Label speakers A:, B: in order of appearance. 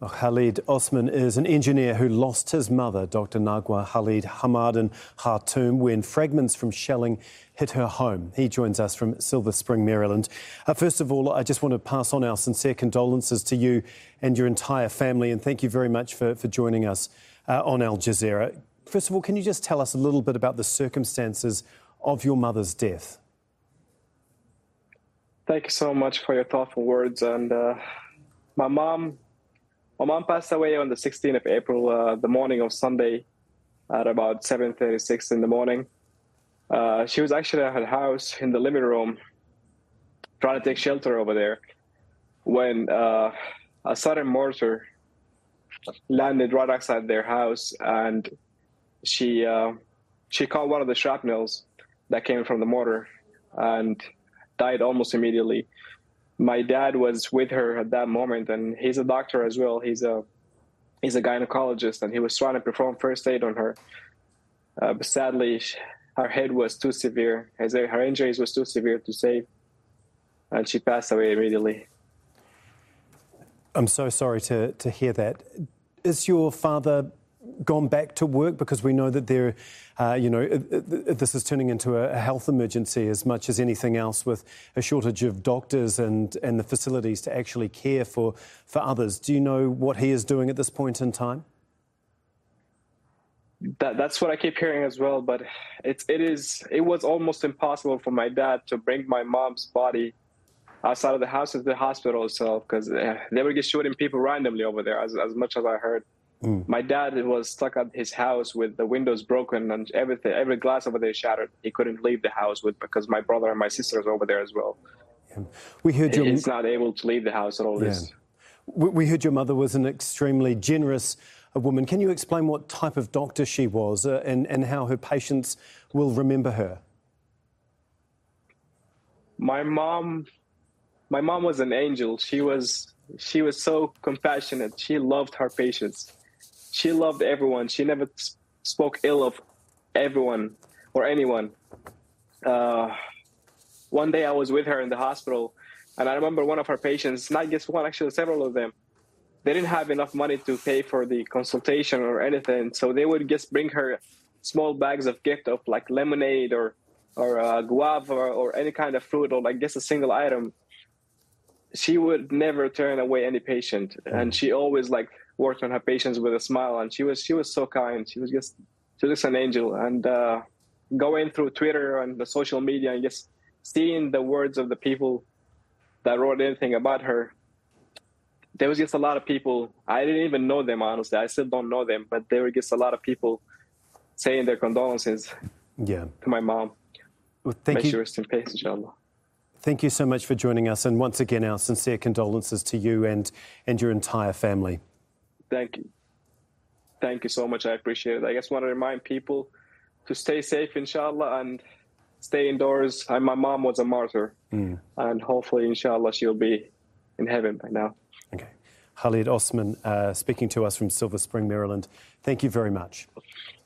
A: Khalid Osman is an engineer who lost his mother, Dr. Nagwa Khalid Hamad, in Khartoum when fragments from shelling hit her home. He joins us from Silver Spring, Maryland. First of all, I just want to pass on our sincere condolences to you and your entire family, and thank you very much for joining us on Al Jazeera. First of all, can you just tell us a little bit about the circumstances of your mother's death?
B: Thank you so much for your thoughtful words. And my mom passed away on the 16th of April, the morning of Sunday, at about 7:36 in the morning. She was actually at her house in the living room, trying to take shelter over there, when a sudden mortar landed right outside their house, and she caught one of the shrapnels that came from the mortar and died almost immediately. My dad was with her at that moment, and he's a doctor as well. He's a gynecologist, and he was trying to perform first aid on her. But sadly, her head was too severe. Her injuries was too severe to save, and she passed away immediately.
A: I'm so sorry to hear that. Is your father gone back to work? Because we know that this is turning into a health emergency as much as anything else, with a shortage of doctors and the facilities to actually care for others. Do you know what he is doing at this point in time?
B: That's what I keep hearing as well, but it was almost impossible for my dad to bring my mom's body outside of the house to the hospital itself, because they were just shooting people randomly over there, as much as I heard. My dad was stuck at his house with the windows broken and everything, every glass over there shattered. He couldn't leave the house because my brother and my sisters over there as well.
A: Yeah. We heard
B: he's not able to leave the house at all.
A: Yeah. We heard your mother was an extremely generous woman. Can you explain what type of doctor she was and how her patients will remember her?
B: My mom was an angel. She was so compassionate. She loved her patients. She loved everyone. She never spoke ill of everyone or anyone. One day I was with her in the hospital, and I remember one of her patients, not just one, actually several of them, they didn't have enough money to pay for the consultation or anything. So they would just bring her small bags of gift of like lemonade or guava or any kind of fruit, or like just a single item. She would never turn away any patient, and she always worked on her patients with a smile. And she was so kind. She was just an angel. And going through Twitter and the social media and just seeing the words of the people that wrote anything about her, there was just a lot of people. I didn't even know them, honestly. I still don't know them, but there were just a lot of people saying their condolences to my mom.
A: Well, thank you.
B: May she rest in peace, inshallah.
A: Thank you so much for joining us, and once again, our sincere condolences to you and your entire family.
B: Thank you. Thank you so much. I appreciate it. I just want to remind people to stay safe, inshallah, and stay indoors. My mom was a martyr, and hopefully, inshallah, she'll be in heaven by now.
A: Okay. Khalid Osman speaking to us from Silver Spring, Maryland. Thank you very much.